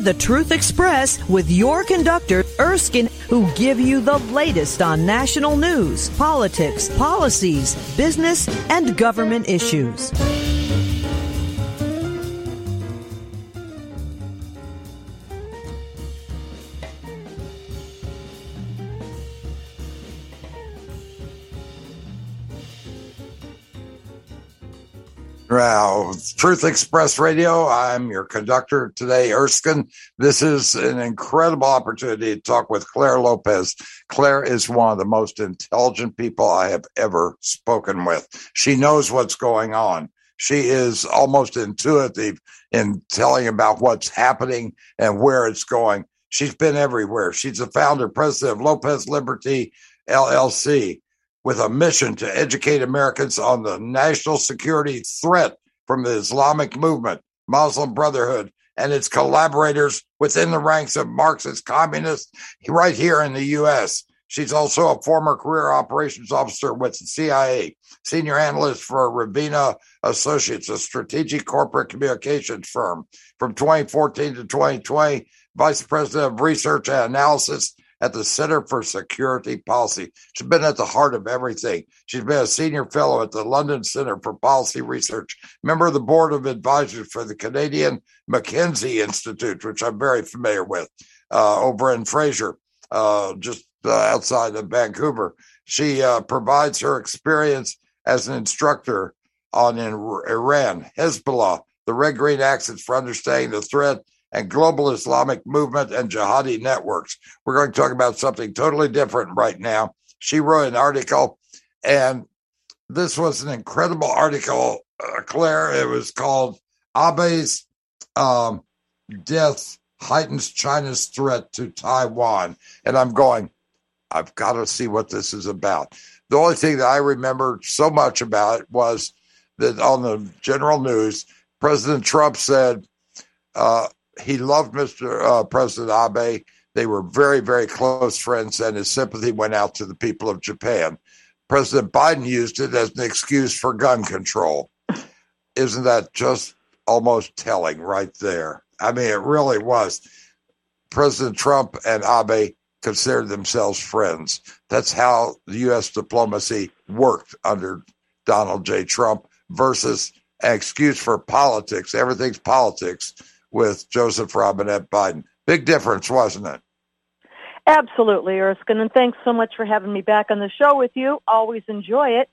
the Truth Express with your conductor, Erskine, who give you the latest on national news, politics, policies, business, and government issues. Now, Truth Express Radio, I'm your conductor today, Erskine. This is an incredible opportunity to talk with Claire Lopez. Claire is one of the most intelligent people I have ever spoken with. She knows what's going on. She is almost intuitive in telling about what's happening and where it's going. She's been everywhere. She's the founder, president of Lopez Liberty, LLC, with a mission to educate Americans on the national security threat from the Islamic movement, Muslim Brotherhood, and its collaborators within the ranks of Marxist communists right here in the U.S. She's also a former career operations officer with the CIA, senior analyst for Ravina Associates, a strategic corporate communications firm. From 2014 to 2020, vice president of research and analysis at the Center for Security Policy. She's been at the heart of everything. She's been a senior fellow at the London Center for Policy Research, member of the board of advisors for the Canadian McKinsey Institute, which I'm very familiar with, over in Fraser, just outside of Vancouver. She provides her experience as an instructor on Iran, Hezbollah, the Red Green Axis for understanding the threat, and global Islamic movement and jihadi networks. We're going to talk about something totally different right now. She wrote an article, and this was an incredible article, Claire. It was called Abe's Death Heightens China's Threat to Taiwan. And I'm going, I've got to see what this is about. The only thing that I remember so much about it was that on the general news, President Trump said, he loved Mr. President Abe. They were very, very close friends, and his sympathy went out to the people of Japan. President Biden used it as an excuse for gun control. Isn't that just almost telling right there? I mean, it really was. President Trump and Abe considered themselves friends. That's how the U.S. diplomacy worked under Donald J. Trump versus an excuse for politics. Everything's politics with Joseph Robinette Biden. Big difference, wasn't it? Absolutely, Erskine, and thanks so much for having me back on the show with you. Always enjoy it.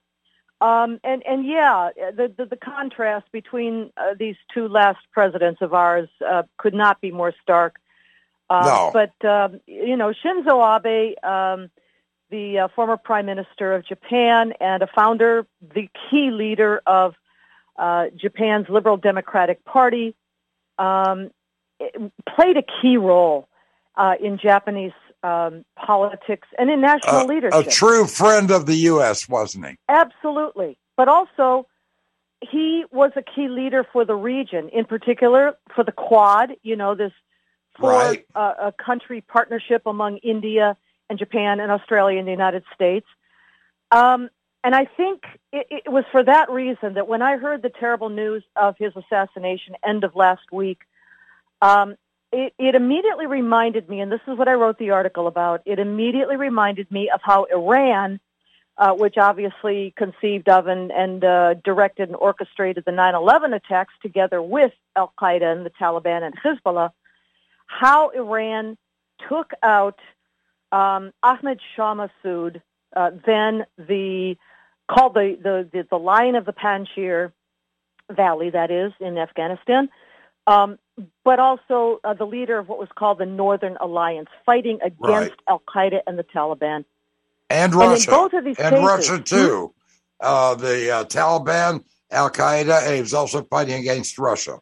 The contrast between these two last presidents of ours could not be more stark. No. But, Shinzo Abe, the former prime minister of Japan and a founder, the key leader of Japan's Liberal Democratic Party, played a key role in Japanese politics and in national leadership. A true friend of the U.S., wasn't he? Absolutely. But also, he was a key leader for the region, in particular for the Quad, this four-country partnership among India and Japan and Australia and the United States. And I think it was for that reason that when I heard the terrible news of his assassination end of last week, it immediately reminded me, and this is what I wrote the article about, it immediately reminded me of how Iran, which obviously conceived of and directed and orchestrated the 9/11 attacks together with Al-Qaeda and the Taliban and Hezbollah, how Iran took out Ahmed Shah Massoud, then called the Lion of the Panjshir Valley, that is, in Afghanistan, but also the leader of what was called the Northern Alliance, fighting against Al-Qaeda and the Taliban. And Russia. And in both of these cases, Russia, too. The Taliban, Al-Qaeda, and he was also fighting against Russia.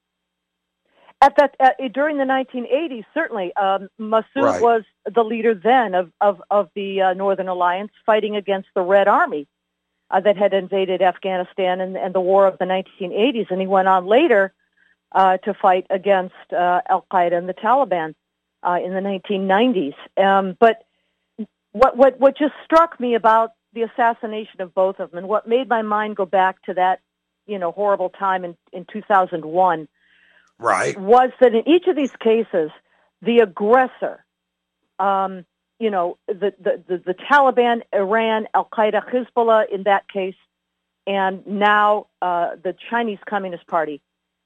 During the 1980s, certainly, Massoud was the leader then of the Northern Alliance, fighting against the Red Army that had invaded Afghanistan and the war of the 1980s. And he went on later to fight against Al-Qaeda and the Taliban in the 1990s. But what just struck me about the assassination of both of them, and what made my mind go back to that horrible time in 2001, Right. was that in each of these cases, the aggressor, the Taliban, Iran, Al-Qaeda, Hezbollah in that case, and now the Chinese Communist Party,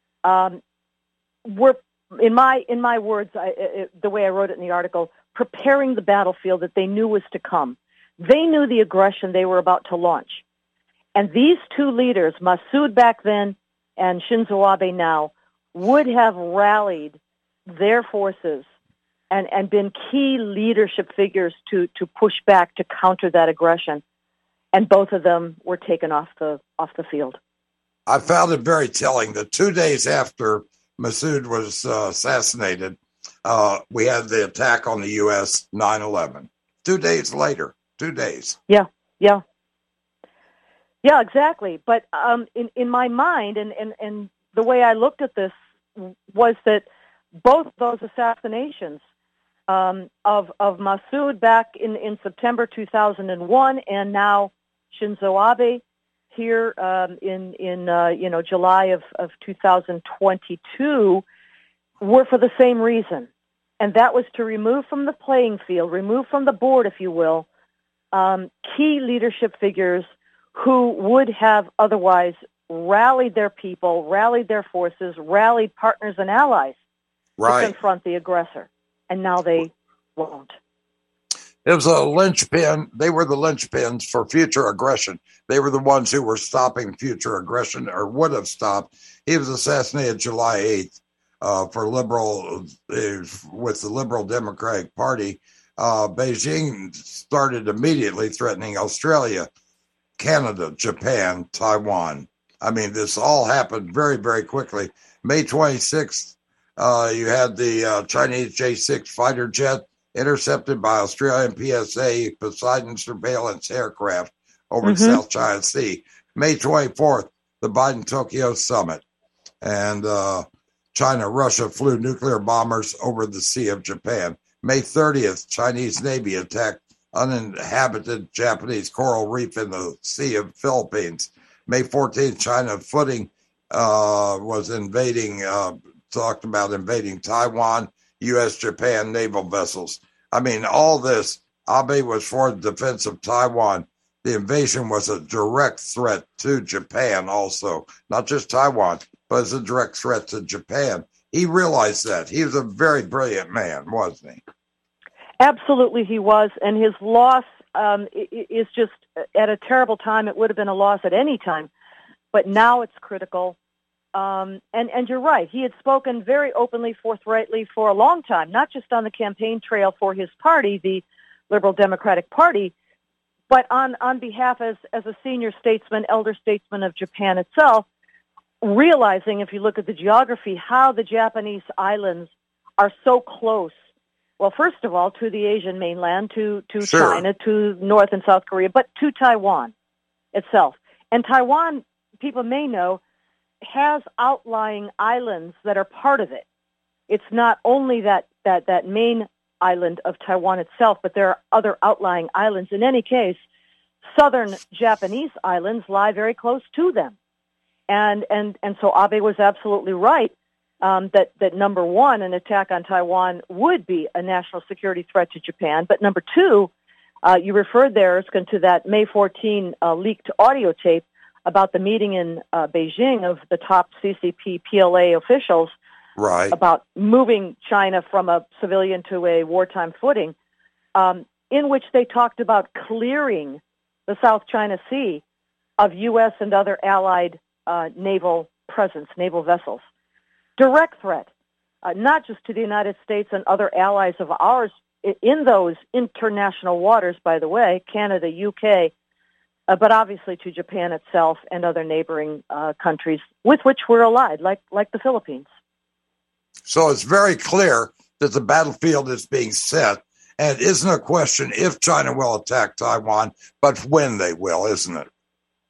were, in my words, the way I wrote it in the article, preparing the battlefield that they knew was to come. They knew the aggression they were about to launch. And these two leaders, Massoud back then and Shinzo Abe now, would have rallied their forces and been key leadership figures to push back, to counter that aggression. And both of them were taken off the field. I found it very telling that 2 days after Massoud was assassinated, we had the attack on the U.S., 9/11. 2 days later, 2 days. Yeah, exactly. But in my mind, and the way I looked at this was that both those assassinations of Massoud back in September 2001, and now Shinzo Abe here in July of 2022, were for the same reason, and that was to remove from the playing field, remove from the board, if you will, key leadership figures who would have otherwise rallied their people, rallied their forces, rallied partners and allies to confront the aggressor. And now they won't. It was a linchpin. They were the linchpins for future aggression. They were the ones who were stopping future aggression, or would have stopped. He was assassinated July 8th with the Liberal Democratic Party. Beijing started immediately threatening Australia, Canada, Japan, Taiwan. I mean, this all happened very, very quickly. May 26th, you had the Chinese J-6 fighter jet intercepted by Australian PSA Poseidon surveillance aircraft over the South China Sea. May 24th, the Biden-Tokyo summit. And China-Russia flew nuclear bombers over the Sea of Japan. May 30th, Chinese Navy attacked uninhabited Japanese coral reef in the Sea of Philippines. May 14th, China footing was talked about invading Taiwan, U.S., Japan naval vessels. I mean, all this, Abe was for the defense of Taiwan. The invasion was a direct threat to Japan also, not just Taiwan, but as a direct threat to Japan. He realized that. He was a very brilliant man, wasn't he? Absolutely he was, and his loss is just at a terrible time. It would have been a loss at any time, but now it's critical. And you're right. He had spoken very openly, forthrightly for a long time, not just on the campaign trail for his party, the Liberal Democratic Party, but on behalf as a senior statesman, elder statesman of Japan itself, realizing, if you look at the geography, how the Japanese islands are so close. Well, first of all, to the Asian mainland, to China, to North and South Korea, but to Taiwan itself. And Taiwan, people may know, has outlying islands that are part of it. It's not only that main island of Taiwan itself, but there are other outlying islands. In any case, southern Japanese islands lie very close to them. And so Abe was absolutely right that number one, an attack on Taiwan would be a national security threat to Japan. But number two, you referred there, Erskine, to that May 14 leaked audio tape about the meeting in Beijing of the top CCP PLA officials about moving China from a civilian to a wartime footing, in which they talked about clearing the South China Sea of U.S. and other allied naval presence, naval vessels. Direct threat, not just to the United States and other allies of ours in those international waters, by the way, Canada, UK, but obviously to Japan itself and other neighboring countries with which we're allied, like the Philippines. So it's very clear that the battlefield is being set, and it isn't a question if China will attack Taiwan, but when they will, isn't it?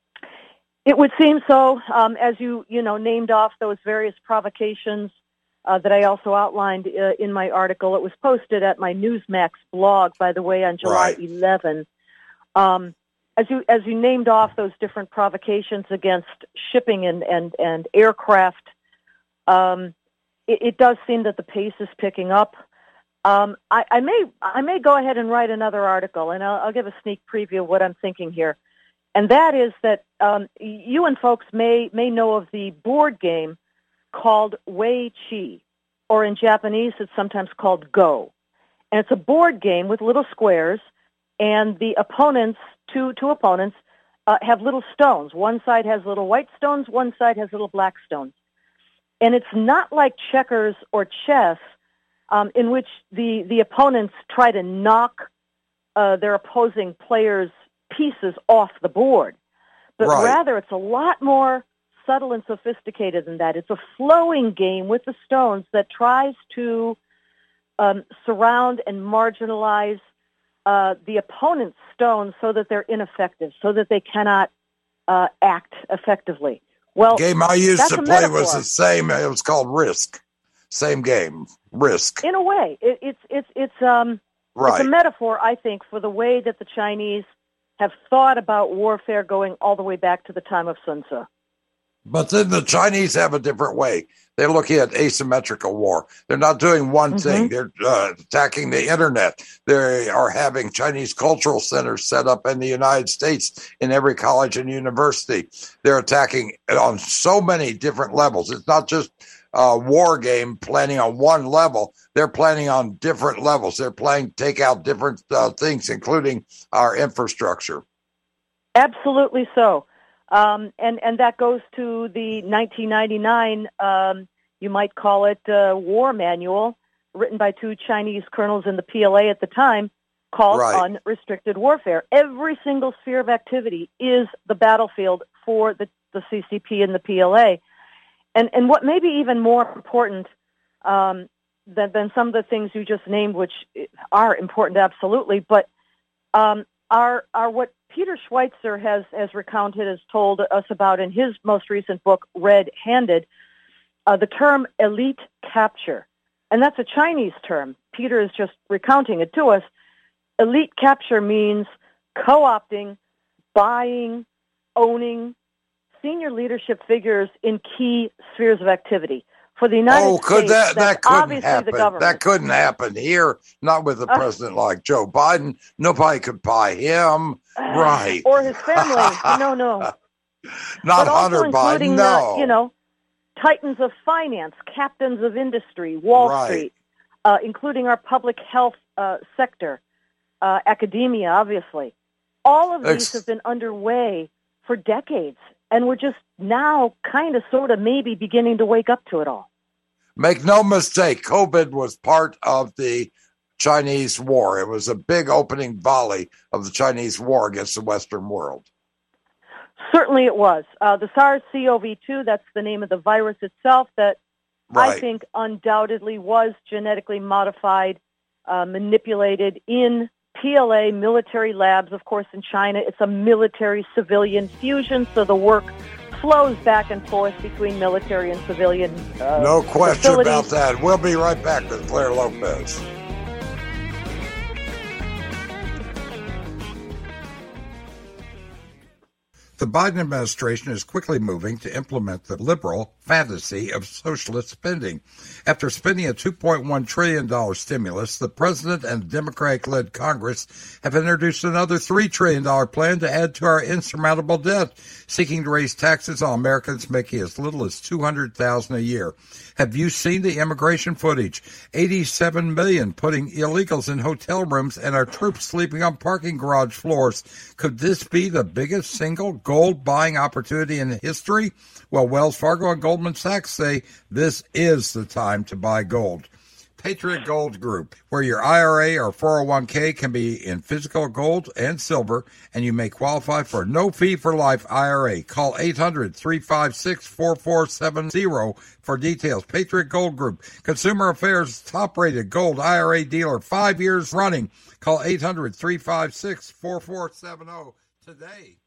It would seem so. As you named off those various provocations that I also outlined in my article. It was posted at my Newsmax blog, by the way, on July 11. As you named off those different provocations against shipping and aircraft, it does seem that the pace is picking up. I may go ahead and write another article, and I'll give a sneak preview of what I'm thinking here. And that is that you and folks may know of the board game called Wei Chi, or in Japanese it's sometimes called Go. And it's a board game with little squares, and the opponents, two opponents, have little stones. One side has little white stones, one side has little black stones. And it's not like checkers or chess, in which the opponents try to knock their opposing players' pieces off the board. But rather, it's a lot more subtle and sophisticated than that. It's a flowing game with the stones that tries to surround and marginalize the opponent's stones so that they're ineffective, so that they cannot act effectively. Well, the game I used to play was the same. It was called Risk. Same game, Risk. In a way, it's a metaphor, I think, for the way that the Chinese have thought about warfare going all the way back to the time of Sun Tzu. But then the Chinese have a different way. They're looking at asymmetrical war. They're not doing one thing. They're attacking the internet. They are having Chinese cultural centers set up in the United States in every college and university. They're attacking on so many different levels. It's not just a war game planning on one level. They're planning on different levels. They're planning to take out different things, including our infrastructure. Absolutely so. And that goes to the 1999, you might call it war manual, written by two Chinese colonels in the PLA at the time, called Unrestricted Warfare. Every single sphere of activity is the battlefield for the CCP and the PLA. And what may be even more important than some of the things you just named, which are important absolutely, but are what Peter Schweitzer has recounted, has told us about in his most recent book, Red-Handed, the term elite capture. And that's a Chinese term. Peter is just recounting it to us. Elite capture means co-opting, buying, owning senior leadership figures in key spheres of activity. For the United States, that couldn't happen. The government. That couldn't happen here, not with a president like Joe Biden. Nobody could buy him, right? Or his family. No. Not but Hunter also Biden, no. The, titans of finance, captains of industry, Wall Street, including our public health sector, academia, obviously. All of these have been underway for decades. And we're just now kind of sort of maybe beginning to wake up to it all. Make no mistake, COVID was part of the Chinese war. It was a big opening volley of the Chinese war against the Western world. Certainly it was. The SARS-CoV-2, that's the name of the virus itself, that I think undoubtedly was genetically modified, manipulated in PLA military labs, of course, in China. It's a military-civilian fusion, so the work flows back and forth between military and civilian no question facilities. About that. We'll be right back with Clare Lopez. The Biden administration is quickly moving to implement the liberal fantasy of socialist spending. After spending a $2.1 trillion stimulus, the president and Democratic-led Congress have introduced another $3 trillion plan to add to our insurmountable debt, seeking to raise taxes on Americans making as little as $200,000 a year. Have you seen the immigration footage? 87 million putting illegals in hotel rooms and our troops sleeping on parking garage floors. Could this be the biggest single gold buying opportunity in history? Well, Wells Fargo and Goldman Sachs say this is the time to buy gold. Patriot Gold Group, where your IRA or 401k can be in physical gold and silver, and you may qualify for a no-fee-for-life IRA. Call 800-356-4470 for details. Patriot Gold Group, Consumer Affairs top-rated gold IRA dealer, 5 years running. Call 800-356-4470 today.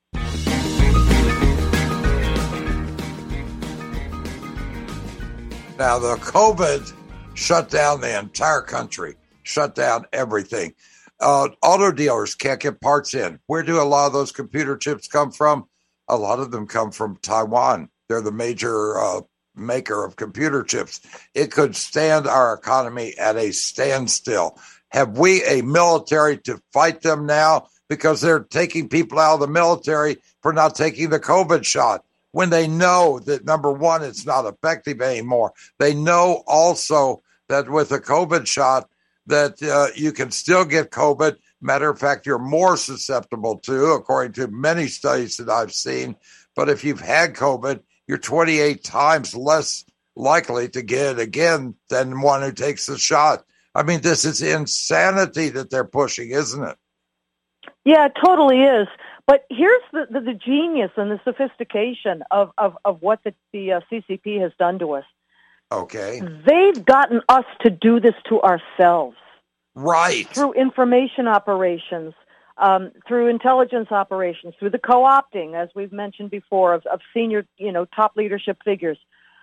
Now, the COVID shut down the entire country, shut down everything. Auto dealers can't get parts in. Where do a lot of those computer chips come from? A lot of them come from Taiwan. They're the major maker of computer chips, it could stand our economy at a standstill. Have we a military to fight them now because they're taking people out of the military for not taking the COVID shot when they know that, number one, it's not effective anymore? They know also that with a COVID shot that you can still get COVID. Matter of fact, you're more susceptible to, according to many studies that I've seen. But if you've had COVID, you're 28 times less likely to get it again than one who takes the shot. I mean, this is insanity that they're pushing, isn't it? Yeah, it totally is. But here's the genius and the sophistication of what the CCP has done to us. Okay. They've gotten us to do this to ourselves. Right. Through information operations, through intelligence operations, through the co-opting, as we've mentioned before, of senior, top leadership figures.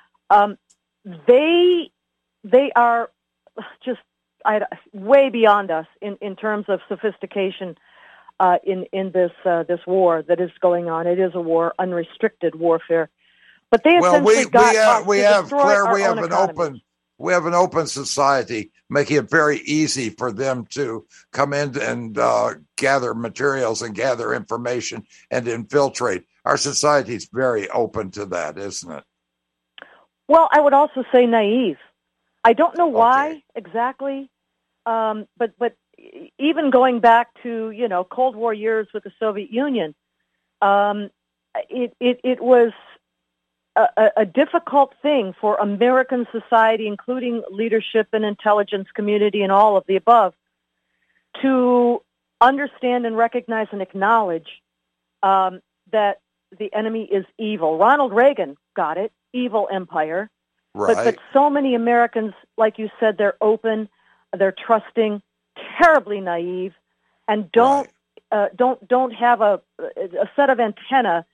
They are just way beyond us in terms of sophistication in this war that is going on. It is a war, unrestricted warfare. But they essentially we have an open society, making it very easy for them to come in and gather materials and gather information and infiltrate. Our society is very open to that, isn't it? Well, I would also say naive. I don't know why exactly, but even going back to Cold War years with the Soviet Union, it was a difficult thing for American society, including leadership and intelligence community and all of the above, to understand and recognize and acknowledge that the enemy is evil. Ronald Reagan got it, evil empire. Right. But so many Americans, like you said, they're open, they're trusting, terribly naive, and don't have a set of antenna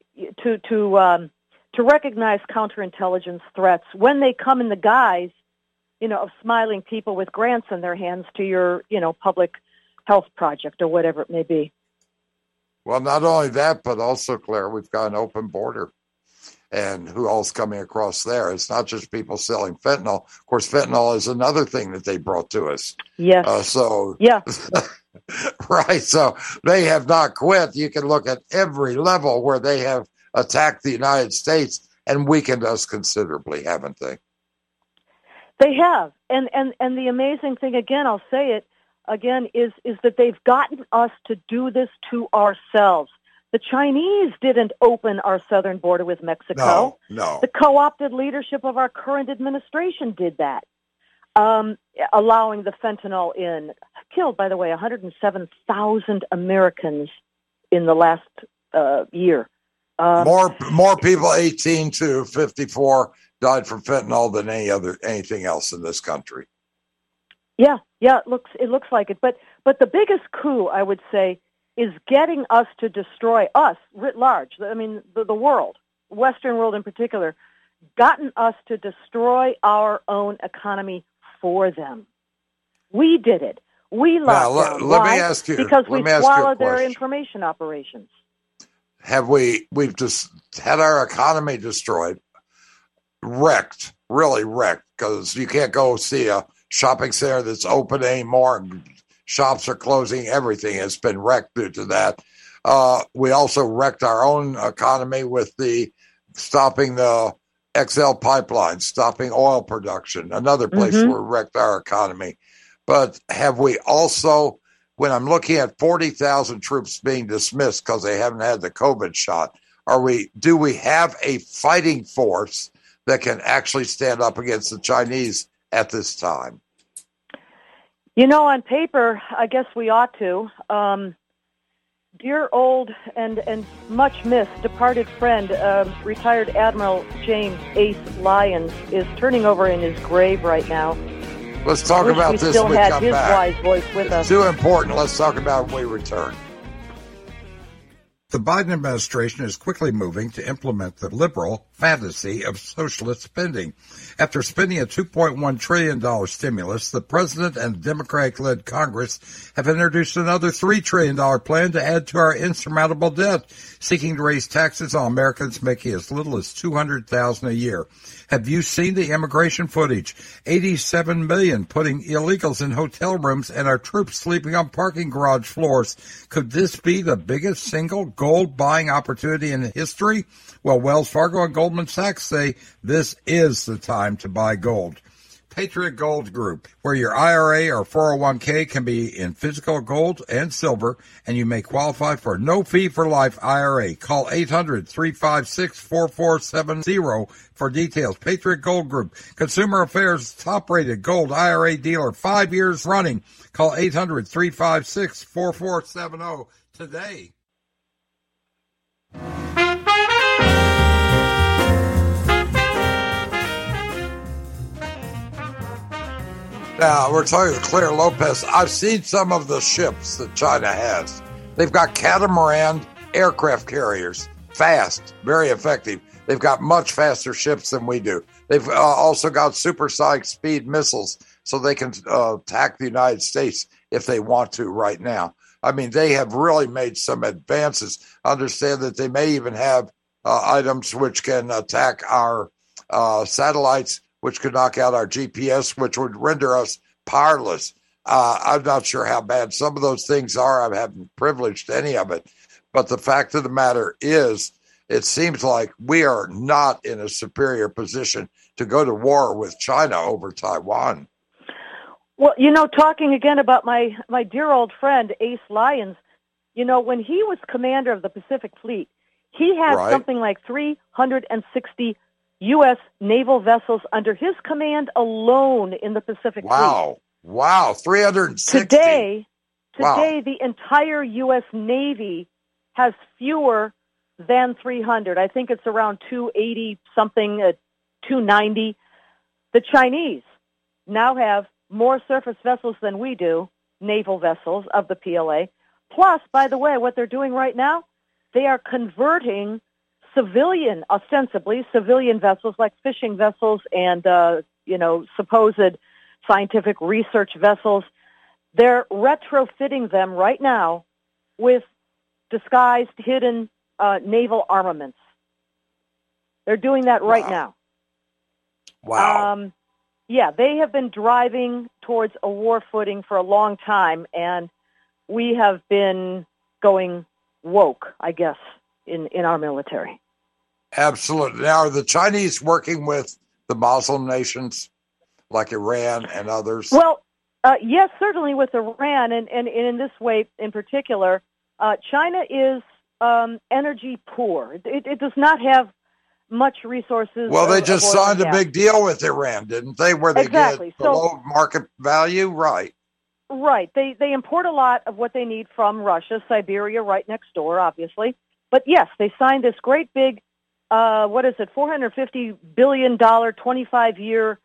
to recognize counterintelligence threats when they come in the guise, of smiling people with grants in their hands to your, public health project or whatever it may be. Well, not only that, but also, Claire, we've got an open border. And who else coming across there? It's not just people selling fentanyl. Of course, fentanyl is another thing that they brought to us. Yes. Yeah. Right. So they have not quit. You can look at every level where they have attacked the United States and weakened us considerably, haven't they? They have. And the amazing thing, again, I'll say it again, is that they've gotten us to do this to ourselves. The Chinese didn't open our southern border with Mexico. No. The co-opted leadership of our current administration did that, allowing the fentanyl in. Killed, by the way, 107,000 Americans in the last year. More people 18 to 54 died from fentanyl than anything else in this country. Yeah, it looks like it. But the biggest coup, I would say, is getting us to destroy us writ large. I mean, the world, Western world in particular, gotten us to destroy our own economy for them. We did it. We locked down. Why? Because we swallowed their information operations. We've just had our economy destroyed, wrecked, really wrecked, because you can't go see a shopping center that's open anymore. Shops are closing. Everything has been wrecked due to that. We also wrecked our own economy with stopping the XL pipeline, stopping oil production, another place where we wrecked our economy. But have we also, when I'm looking at 40,000 troops being dismissed because they haven't had the COVID shot, do we have a fighting force that can actually stand up against the Chinese at this time? On paper, I guess we ought to. Dear old and much missed departed friend, retired Admiral James Ace Lyons, is turning over in his grave right now. Let's talk about this when we come back. We still had his wise voice with us. It's too important. Let's talk about it when we return. The Biden administration is quickly moving to implement the liberal fantasy of socialist spending. After spending a $2.1 trillion stimulus, the president and Democratic-led Congress have introduced another $3 trillion plan to add to our insurmountable debt, seeking to raise taxes on Americans making as little as $200,000 a year. Have you seen the immigration footage? 87 million putting illegals in hotel rooms and our troops sleeping on parking garage floors. Could this be the biggest single gold buying opportunity in history? Well, Wells Fargo and Goldman Sachs say this is the time to buy gold. Patriot Gold Group, where your IRA or 401k can be in physical gold and silver, and you may qualify for a no-fee-for-life IRA. Call 800-356-4470 for details. Patriot Gold Group, Consumer Affairs top-rated gold IRA dealer, 5 years running. Call 800-356-4470 today. Now, we're talking to Claire Lopez. I've seen some of the ships that China has. They've got catamaran aircraft carriers, fast, very effective. They've got much faster ships than we do. They've also got supersonic speed missiles, so they can attack the United States if they want to right now. I mean, they have really made some advances. Understand that they may even have items which can attack our satellites, which could knock out our GPS, which would render us powerless. I'm not sure how bad some of those things are. I haven't privileged any of it. But the fact of the matter is, it seems like we are not in a superior position to go to war with China over Taiwan. Well, talking again about my dear old friend, Ace Lyons, when he was commander of the Pacific Fleet, he had something like 360 U.S. naval vessels under his command alone in the Pacific Fleet. Wow, 360. Today, the entire U.S. Navy has fewer than 300. I think it's around 280-something, 290. The Chinese now have more surface vessels than we do, naval vessels of the PLA. Plus, by the way, what they're doing right now, they are converting ostensibly civilian vessels like fishing vessels and, supposed scientific research vessels. They're retrofitting them right now with disguised, hidden naval armaments. They're doing that right now. Wow. They have been driving towards a war footing for a long time, and we have been going woke, I guess, in our military. Absolutely. Now, are the Chinese working with the Muslim nations like Iran and others? Well, yes, certainly with Iran, and in this way in particular, China is energy poor. It does not have much resources. Well, they just signed a big deal with Iran, didn't they, where they get below market value? Right. Right. They import a lot of what they need from Russia, Siberia right next door, obviously. But yes, they signed this great big $450 billion, 25-year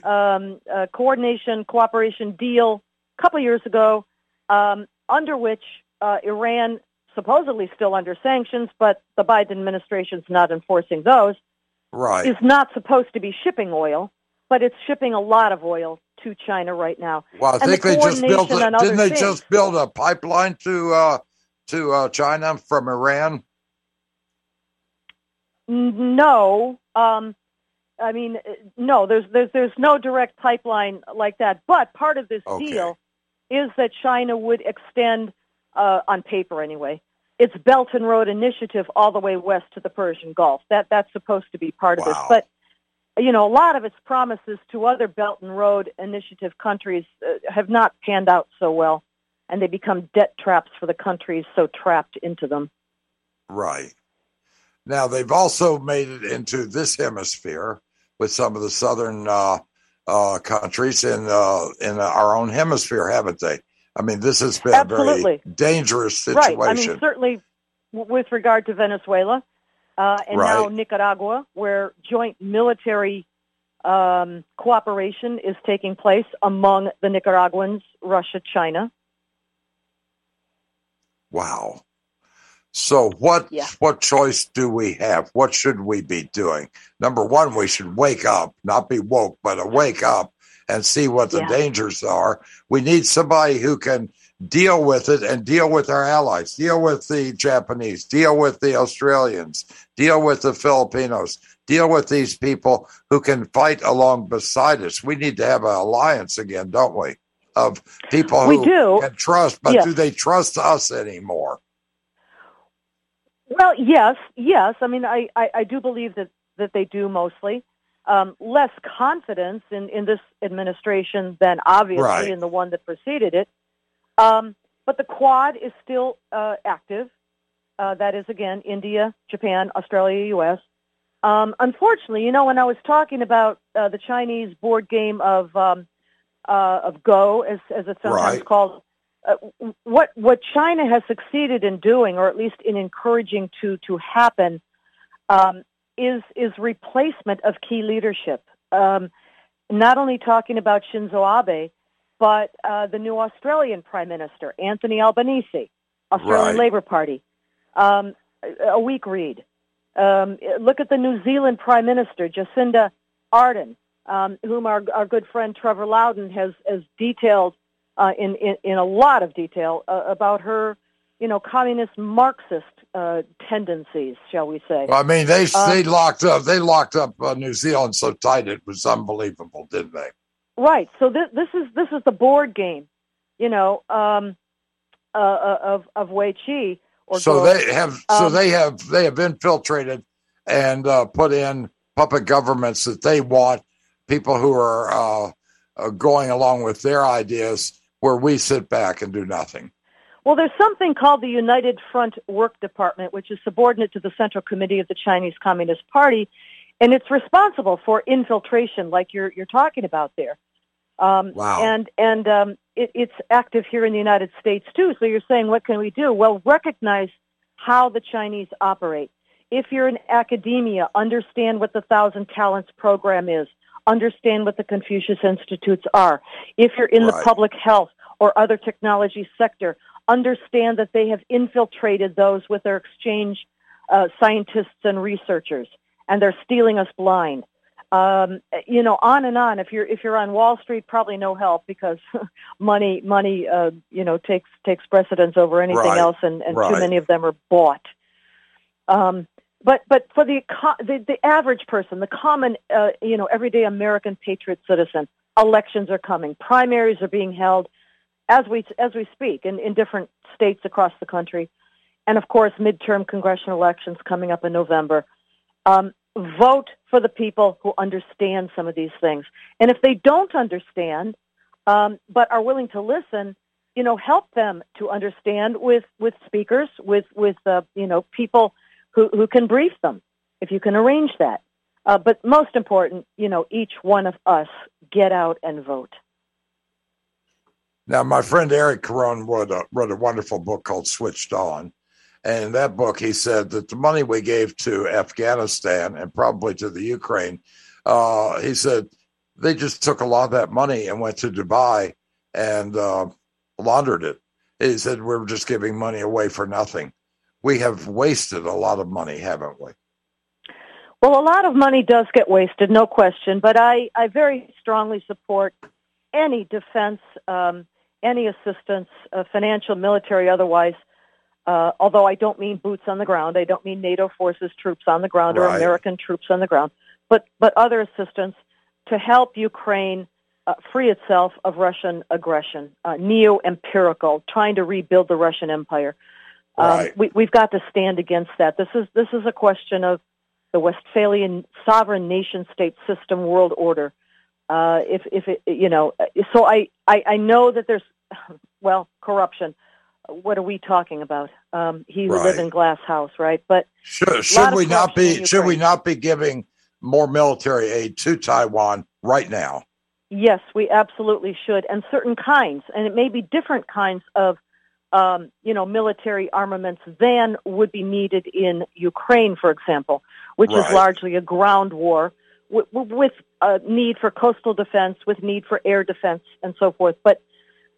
cooperation deal a couple of years ago, under which Iran, supposedly still under sanctions, but the Biden administration's not enforcing those, is not supposed to be shipping oil, but it's shipping a lot of oil to China right now. Well, I think they just built just build a pipeline to China from Iran? No, no. There's no direct pipeline like that. But part of this deal is that China would extend, on paper anyway, its Belt and Road Initiative all the way west to the Persian Gulf. That's supposed to be part of this. But a lot of its promises to other Belt and Road Initiative countries have not panned out so well, and they become debt traps for the countries so trapped into them. Right. Now, they've also made it into this hemisphere with some of the southern countries in our own hemisphere, haven't they? I mean, this has been a very dangerous situation. Right. I mean, certainly with regard to Venezuela and now Nicaragua, where joint military cooperation is taking place among the Nicaraguans, Russia, China. Wow. So Yeah. what choice do we have? What should we be doing? Number one, we should wake up, not be woke, but wake up and see what the dangers are. We need somebody who can deal with it and deal with our allies, deal with the Japanese, deal with the Australians, deal with the Filipinos, deal with these people who can fight along beside us. We need to have an alliance again, don't we? Of people who can trust, but do they trust us anymore? Well, yes. I mean, I do believe that they do mostly. Less confidence in this administration than obviously in the one that preceded it. But the Quad is still active. That is, again, India, Japan, Australia, U.S. Unfortunately, when I was talking about the Chinese board game of Go, as it's sometimes called, what China has succeeded in doing, or at least in encouraging to happen, is replacement of key leadership. Not only talking about Shinzo Abe, but the new Australian Prime Minister, Anthony Albanese, Australian Labour Party, a weak read. Look at the New Zealand Prime Minister, Jacinda Ardern, whom our good friend Trevor Loudon has detailed in a lot of detail about her, communist Marxist tendencies, shall we say? Well, I mean, they locked up New Zealand so tight it was unbelievable, didn't they? Right. So this is the board game, of Weiqi. They have infiltrated and put in puppet governments that they want, people who are going along with their ideas, where we sit back and do nothing. Well, there's something called the United Front Work Department, which is subordinate to the Central Committee of the Chinese Communist Party, and it's responsible for infiltration, like you're talking about there. Wow. And it's active here in the United States too. So you're saying, what can we do? Well, recognize how the Chinese operate. If you're in academia, understand what the Thousand Talents program is. Understand what the Confucius Institutes are. If you're in the public health or other technology sector, understand that they have infiltrated those with their exchange scientists and researchers, and they're stealing us blind. On and on. If you're on Wall Street, probably no help, because money takes precedence over anything else, and too many of them are bought. But for the average person, the common everyday American patriot citizen, elections are coming. Primaries are being held as we speak in different states across the country, and of course midterm congressional elections coming up in November. Vote for the people who understand some of these things, and if they don't understand, but are willing to listen, help them to understand with speakers, with people who can brief them, if you can arrange that. But most important, each one of us get out and vote. Now, my friend Eric Caron wrote a wonderful book called Switched On. And in that book, he said that the money we gave to Afghanistan and probably to the Ukraine, he said they just took a lot of that money and went to Dubai and laundered it. He said we're just giving money away for nothing. We have wasted a lot of money, haven't we? Well, a lot of money does get wasted, no question. But I very strongly support any defense, any assistance, financial, military, otherwise. Although I don't mean boots on the ground. I don't mean NATO forces, troops on the ground, or American troops on the ground. But other assistance to help Ukraine free itself of Russian aggression, neo-empirical, trying to rebuild the Russian Empire. We've got to stand against that. This is a question of the Westphalian sovereign nation-state system world order. So I know that there's corruption. What are we talking about? He who lives in glass house, right? But should we not be giving more military aid to Taiwan right now? Yes, we absolutely should, and certain kinds, and it may be different kinds of military armaments than would be needed in Ukraine, for example, which is largely a ground war with a need for coastal defense, with need for air defense, and so forth. But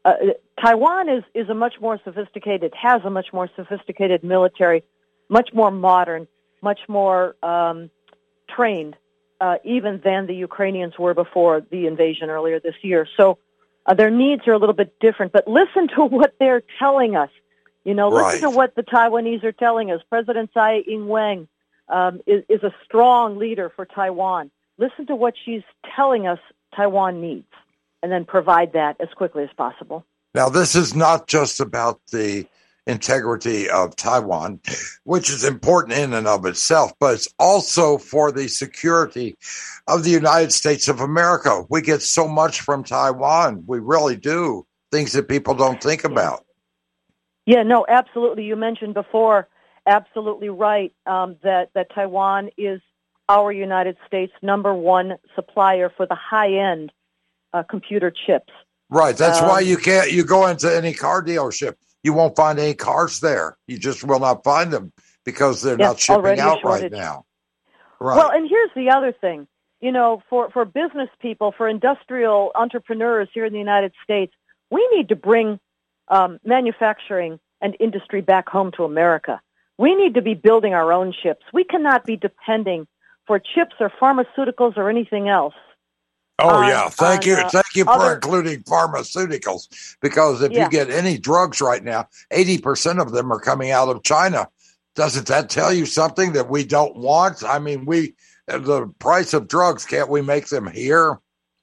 Taiwan is a much more sophisticated, has a much more sophisticated military, much more modern, much more trained, even than the Ukrainians were before the invasion earlier this year. So their needs are a little bit different. But listen to what they're telling us. Listen to what the Taiwanese are telling us. President Tsai Ing-wen is a strong leader for Taiwan. Listen to what she's telling us Taiwan needs, and then provide that as quickly as possible. Now, this is not just about the integrity of Taiwan, which is important in and of itself, but it's also for the security of the United States of America. We get so much from Taiwan. We really do. Things that people don't think about. Yeah, no, absolutely. You mentioned before, absolutely right, that Taiwan is our United States' number one supplier for the high-end computer chips. Right. That's why you go into any car dealership, you won't find any cars there. You just will not find them because they're not shipping out right now. Right. Well, and here's the other thing. For business people, for industrial entrepreneurs here in the United States, we need to bring manufacturing and industry back home to America. We need to be building our own chips. We cannot be depending for chips or pharmaceuticals or anything else. Oh, Thank you for including pharmaceuticals, because if you get any drugs right now, 80% of them are coming out of China. Doesn't that tell you something that we don't want? I mean, the price of drugs, can't we make them here?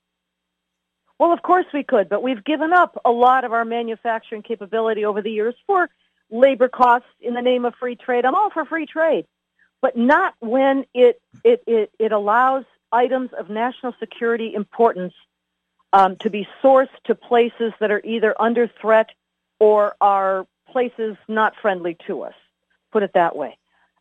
Well, of course we could, but we've given up a lot of our manufacturing capability over the years for labor costs in the name of free trade. I'm all for free trade, but not when it allows items of national security importance to be sourced to places that are either under threat or are places not friendly to us. Put it that way.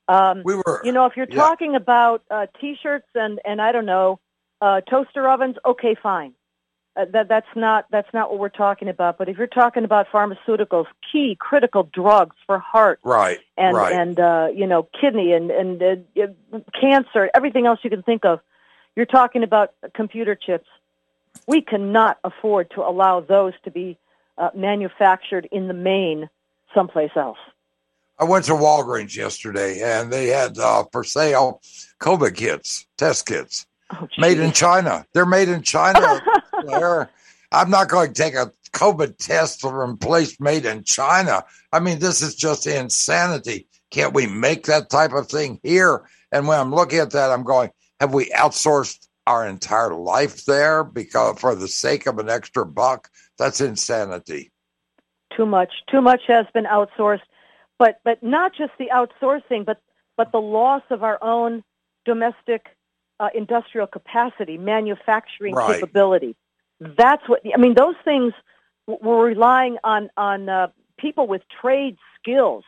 If you're talking about T-shirts and I don't know, toaster ovens, okay, fine. That's not what we're talking about. But if you're talking about pharmaceuticals, key critical drugs for heart, and kidney and cancer, everything else you can think of, you're talking about computer chips. We cannot afford to allow those to be manufactured in the main someplace else. I went to Walgreens yesterday, and they had for sale COVID kits, test kits, made in China. They're made in China. I'm not going to take a COVID test from a place made in China. I mean, this is just insanity. Can't we make that type of thing here? And when I'm looking at that, I'm going, have we outsourced our entire life there because for the sake of an extra buck? That's insanity. Too much has been outsourced, but not just the outsourcing, but the loss of our own domestic industrial capacity, manufacturing capability. That's what I mean. Those things we're relying on people with trade skills.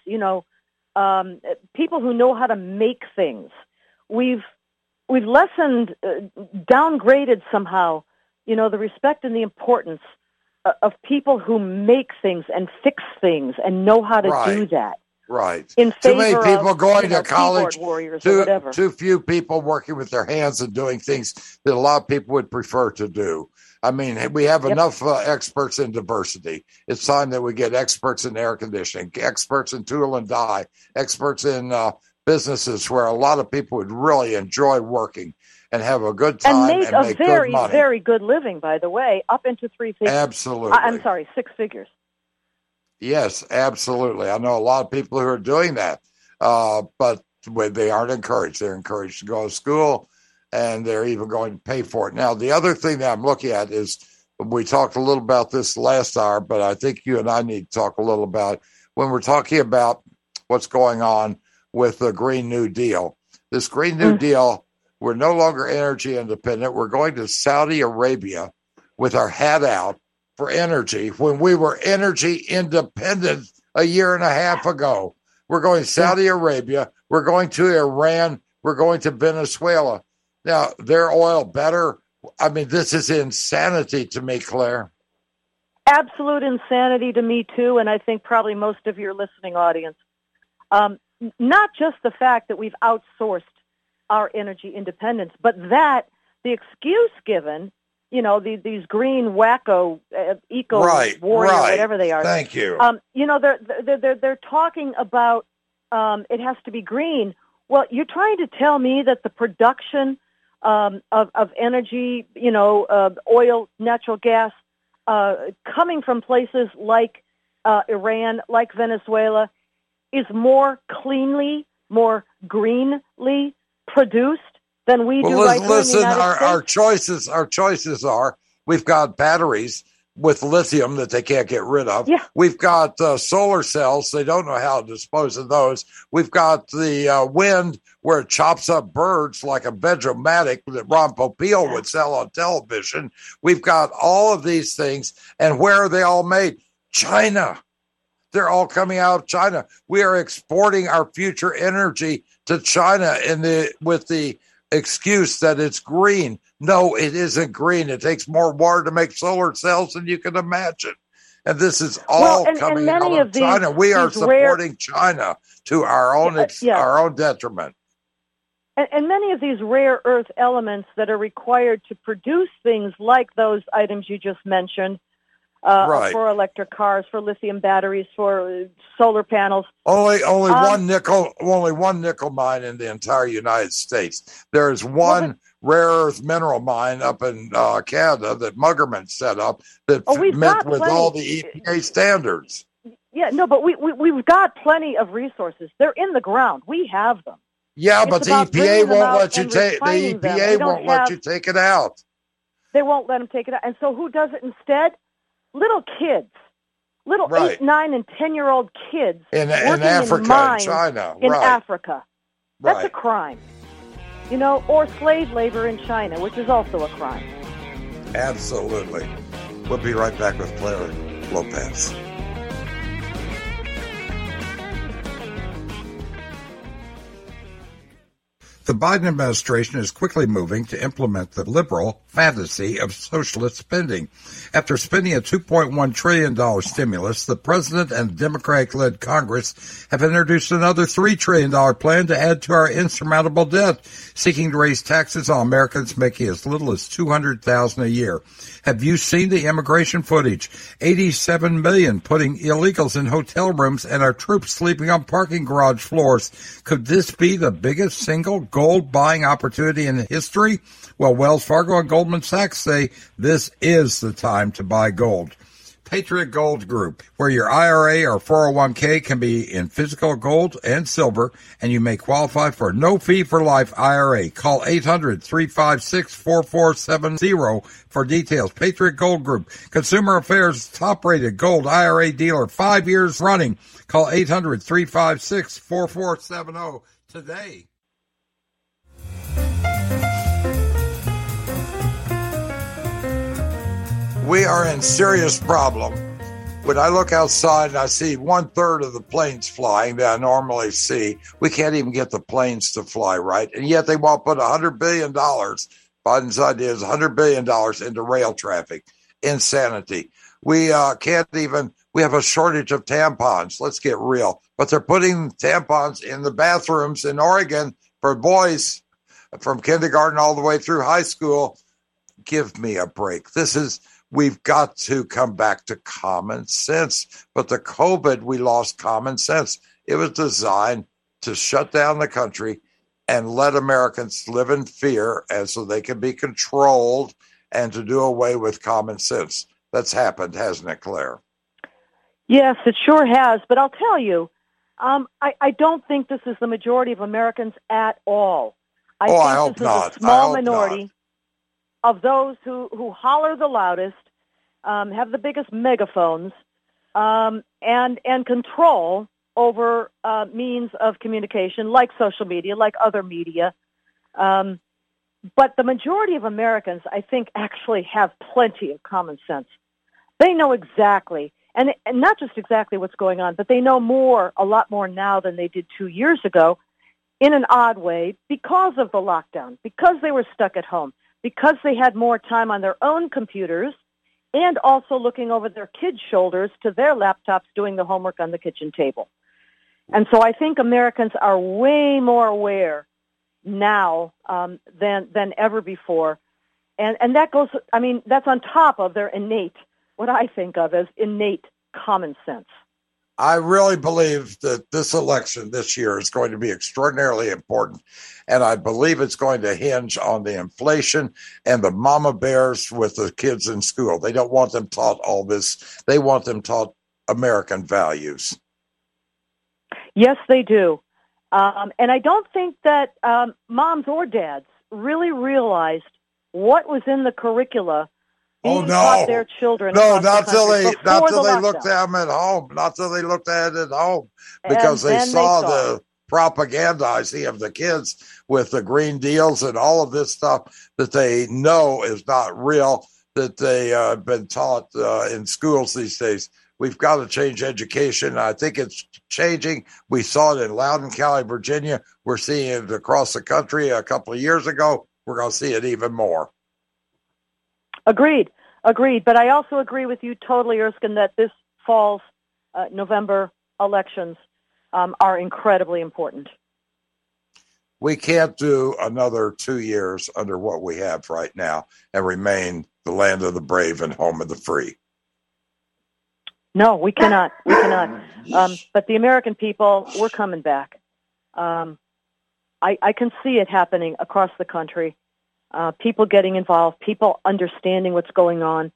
People who know how to make things. We've lessened, downgraded somehow, the respect and the importance of people who make things and fix things and know how to do that. Right. In too many favor people of, going to college, too few people working with their hands and doing things that a lot of people would prefer to do. I mean, we have enough experts in diversity. It's time that we get experts in air conditioning, experts in tool and die, experts in businesses where a lot of people would really enjoy working and have a good time and make a very, good money. very good living, by the way, up into 3 figures. Absolutely. I'm sorry, 6 figures. Yes, absolutely. I know a lot of people who are doing that, but they aren't encouraged. They're encouraged to go to school, and they're even going to pay for it. Now, the other thing that I'm looking at is, we talked a little about this last hour, but I think you and I need to talk a little about when we're talking about what's going on with the Green New Deal. This Green New Deal, we're no longer energy independent. We're going to Saudi Arabia with our hat out for energy when we were energy independent a year and a half ago. We're going to Saudi Arabia. We're going to Iran. We're going to Venezuela. Now, their oil better. I mean, this is insanity to me, Claire. Absolute insanity to me, too, and I think probably most of your listening audience. Not just the fact that we've outsourced our energy independence, but that the excuse given, these green wacko eco warrior, whatever they are. Thank you. They're talking about it has to be green. Well, you're trying to tell me that the production of energy, oil, natural gas, coming from places like Iran, like Venezuela, is more cleanly, more greenly produced than we do right here in the United States? Our choices are, we've got batteries with lithium that they can't get rid of. Yeah. We've got solar cells. They don't know how to dispose of those. We've got the wind where it chops up birds like a Veg-O-Matic that Ron Popeil would sell on television. We've got all of these things. And where are they all made? China. They're all coming out of China. We are exporting our future energy to China with the excuse that it's green. No, it isn't green. It takes more water to make solar cells than you can imagine. And this is all coming out of China. We are supporting China to our own detriment. And many of these rare earth elements that are required to produce things like those items you just mentioned, for electric cars, for lithium batteries, for solar panels. Only one nickel mine in the entire United States. There is one rare earth mineral mine up in Canada that Muggerman set up that met with all the EPA standards. Yeah, no, but we've got plenty of resources. They're in the ground. We have them. Yeah, but the EPA won't let you take you take it out. They won't let them take it out. And so who does it instead? Little kids, 8, 9, and 10-year-old kids in Africa, in China, in Africa. That's a crime, or slave labor in China, which is also a crime. Absolutely. We'll be right back with Claire Lopez. The Biden administration is quickly moving to implement the liberal fantasy of socialist spending. After spending a $2.1 trillion stimulus, the president and Democratic-led Congress have introduced another $3 trillion plan to add to our insurmountable debt, seeking to raise taxes on Americans making as little as $200,000 a year. Have you seen the immigration footage? 87 million putting illegals in hotel rooms and our troops sleeping on parking garage floors. Could this be the biggest single gold buying opportunity in history? Well, Wells Fargo and Goldman Sachs say this is the time to buy gold. Patriot Gold Group, where your IRA or 401k can be in physical gold and silver, and you may qualify for no fee for life IRA. Call 800-356-4470 for details. Patriot Gold Group, Consumer Affairs top-rated gold IRA dealer, 5 years running. Call 800-356-4470 today. We are in serious problem. When I look outside and I see 1/3 of the planes flying that I normally see, we can't even get the planes to fly right. And yet they want to put $100 billion, Biden's idea is $100 billion into rail traffic. Insanity. We can't even, we have a shortage of tampons. Let's get real. But they're putting tampons in the bathrooms in Oregon for boys from kindergarten all the way through high school. Give me a break. We've got to come back to common sense. But the COVID, we lost common sense. It was designed to shut down the country and let Americans live in fear, and so they can be controlled, and to do away with common sense. That's happened, hasn't it, Claire? Yes, it sure has. But I'll tell you, I don't think this is the majority of Americans at all. I think this is a small minority of those who holler the loudest, have the biggest megaphones, and control over means of communication like social media, like other media. But the majority of Americans, I think, actually have plenty of common sense. They know exactly, and not just exactly what's going on, but they know a lot more now than they did 2 years ago, in an odd way, because of the lockdown, because they were stuck at home, because they had more time on their own computers and also looking over their kids' shoulders to their laptops doing the homework on the kitchen table. And so I think Americans are way more aware now than ever before. And that goes, I mean, that's on top of their innate, what I think of as innate common sense. I really believe that this election this year is going to be extraordinarily important, and I believe it's going to hinge on the inflation and the mama bears with the kids in school. They don't want them taught all this. They want them taught American values. Yes, they do. And I don't think that moms or dads really realized what was in the curricula taught their children. No, not till they looked at them at home. Not till they looked at it at home, because they saw the propagandizing of the kids with the Green Deals and all of this stuff that they know is not real, that they have been taught in schools these days. We've got to change education. I think it's changing. We saw it in Loudoun County, Virginia. We're seeing it across the country a couple of years ago. We're going to see it even more. Agreed. But I also agree with you totally, Erskine, that this fall's November elections are incredibly important. We can't do another 2 years under what we have right now and remain the land of the brave and home of the free. No, we cannot. But the American people, we're coming back. I can see it happening across the country. People getting involved, people understanding what's going on.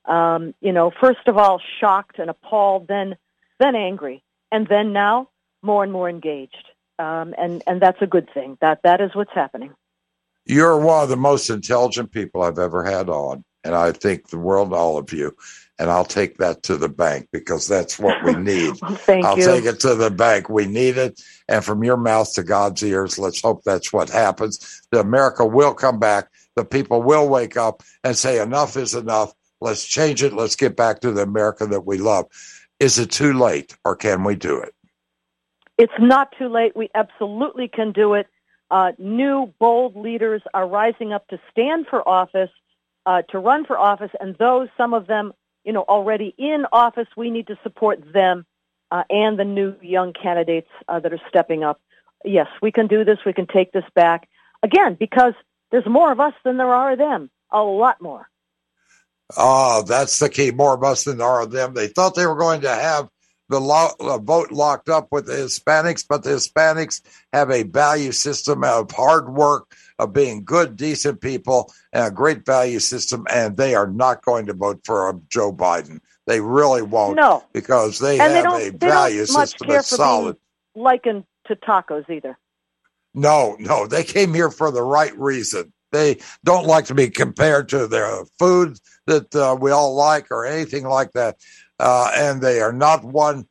First of all, shocked and appalled, then angry, and then now more and more engaged. And that's a good thing. That is what's happening. You're one of the most intelligent people I've ever had on, and I think the world, all of you. And I'll take that to the bank, because that's what we need. Thank you. Take it to the bank. We need it. And from your mouth to God's ears, let's hope that's what happens. The America will come back. The people will wake up and say, enough is enough. Let's change it. Let's get back to the America that we love. Is it too late, or can we do it? It's not too late. We absolutely can do it. New, bold leaders are rising up to stand for office, to run for office, and some of them, already in office, we need to support them and the new young candidates that are stepping up. Yes, we can do this. We can take this back. Again, because there's more of us than there are of them. A lot more. Oh, that's the key. More of us than there are of them. They thought they were going to have the vote locked up with the Hispanics, but the Hispanics have a value system of hard work, of being good, decent people, and a great value system, and they are not going to vote for Joe Biden. They really won't. No. Because they have a value system that's solid. Likened to tacos either. No, they came here for the right reason. They don't like to be compared to their food that we all like or anything like that. And they are not one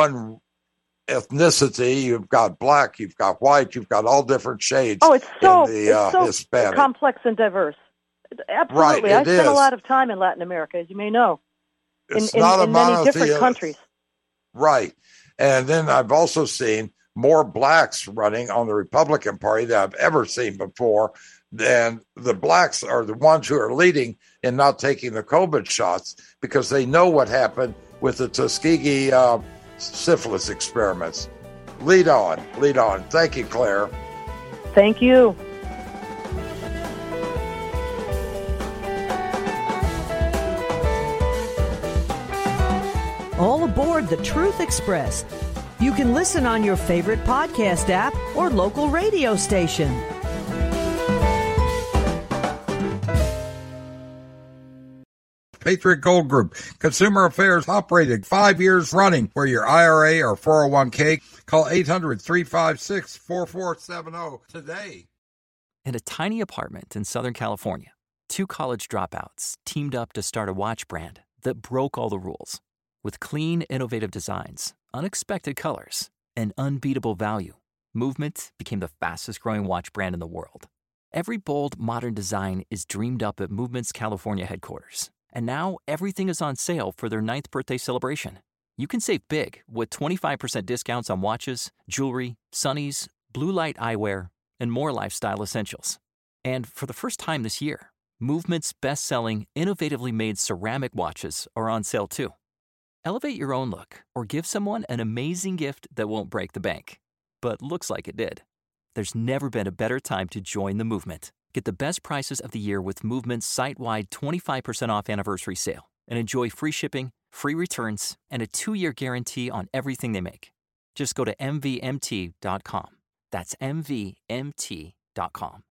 ethnicity. You've got black, you've got white, you've got all different shades. Oh, it's so Hispanic. complex and diverse. Absolutely. Right, I spent a lot of time in Latin America, as you may know, in many different countries. Right. And then I've also seen more blacks running on the Republican Party than I've ever seen before. And the blacks are the ones who are leading in not taking the COVID shots, because they know what happened with the Tuskegee syphilis experiments. Lead on. Thank you, Claire. Thank you. All aboard the Truth Express. You can listen on your favorite podcast app or local radio station. Patriot Gold Group, Consumer Affairs, operated 5 years running for your IRA or 401k. Call 800-356-4470 today. In a tiny apartment in Southern California, two college dropouts teamed up to start a watch brand that broke all the rules. With clean, innovative designs, unexpected colors, and unbeatable value, Movement became the fastest-growing watch brand in the world. Every bold, modern design is dreamed up at Movement's California headquarters. And now everything is on sale for their 9th birthday celebration. You can save big with 25% discounts on watches, jewelry, sunnies, blue light eyewear, and more lifestyle essentials. And for the first time this year, Movement's best-selling, innovatively made ceramic watches are on sale too. Elevate your own look or give someone an amazing gift that won't break the bank, but looks like it did. There's never been a better time to join the movement. Get the best prices of the year with Movement's site-wide 25% off anniversary sale and enjoy free shipping, free returns, and a 2-year guarantee on everything they make. Just go to MVMT.com. That's MVMT.com.